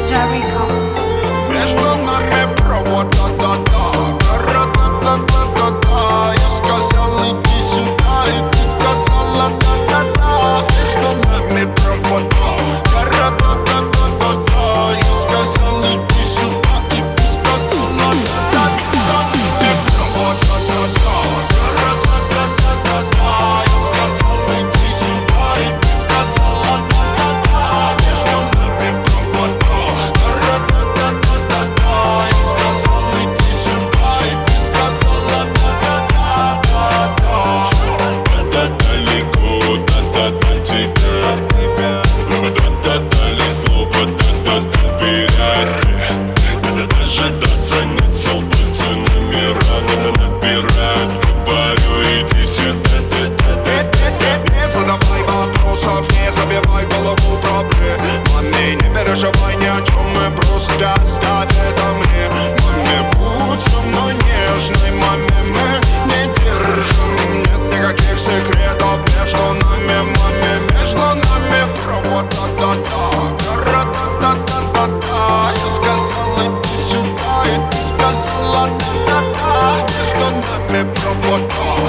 Jericho. Между нами провод, да-да-да, ра-ра-да-да-да-да-да. Я сказал, иди сюда, и ты сказала, да-да-да. Между нами провод, ра-ра-да-да-да-да-да. Я сказал, иди сюда, и ты сказала, да-да-да. Провод, да-да-да, ра-ра-да-да-да-да-да. Я сказал, иди сюда, и ты сказала, да-да-да. Между нами провод, ра-ра-да-да-да-да-да. Я сказал, иди сюда, и ты сказала, да-да-да-да-да. Да-да далеко, да-да-да тебя. Да-да-да слово, да-да-да доверять. Да-да дожидаться нет, солдаты номера набирают. Говорю, иди сюда, Не задавай вопросов, не забивай голову проблемами. Не переживай ни о чем, мы просто оставь это мне. Маме, будь со мной нежной, маме, мы не держим. Нет никаких секретов между нами, маме. Между нами провод, да-да-да, ра-да-да-да-да-да. Я сказал, иди сюда, и ты сказала, да-да-да. Между нами провод,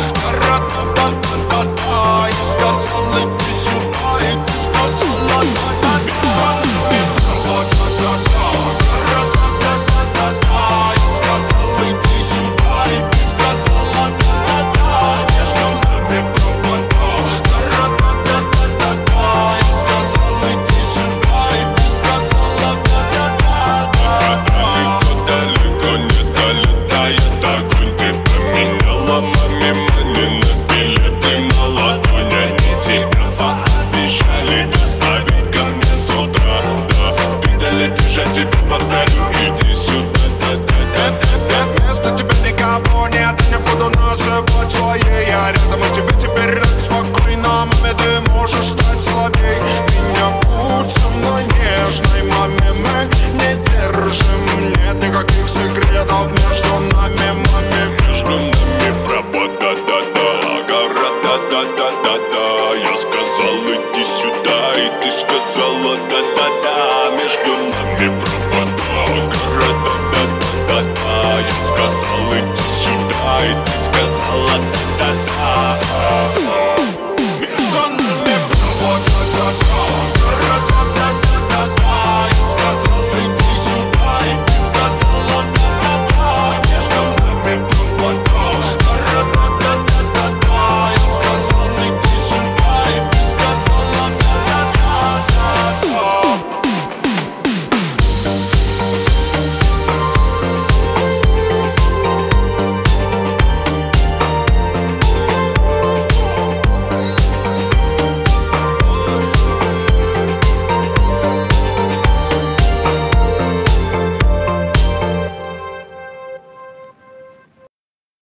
ра-да-да-да-да-да. Я сказал, иди сюда, и ты сказала, да-да-да. Провод, да-да-да, ра-да-да-да-да-да. Я сказал, иди сюда, и ты сказала, да-да-да. Между нами провод, ра-да-да-да-да-да. Я сказал, иди сюда, и ты сказала, да-да-да. далеко не долетает огонь. Ты поменяла маме мани на билеты на ладонь. Они тебя пообещали доставить ко мне с утра. Да, передали, ты же тебе повторю, иди сюда, да-да-да. Вместо тебя никого нет, я не буду называть своей. Я рядом, и тебе теперь рад спокойно. Маме, ты можешь стать слабей. Меня будь со мной нежной, маме, мы не держим. Нет никаких секретов между нами, маме. Между нами провод, да-да-да, гора, да-да-да-да-да. Я сказал, иди сюда, и ты сказала, да-да-да. Между нами провод.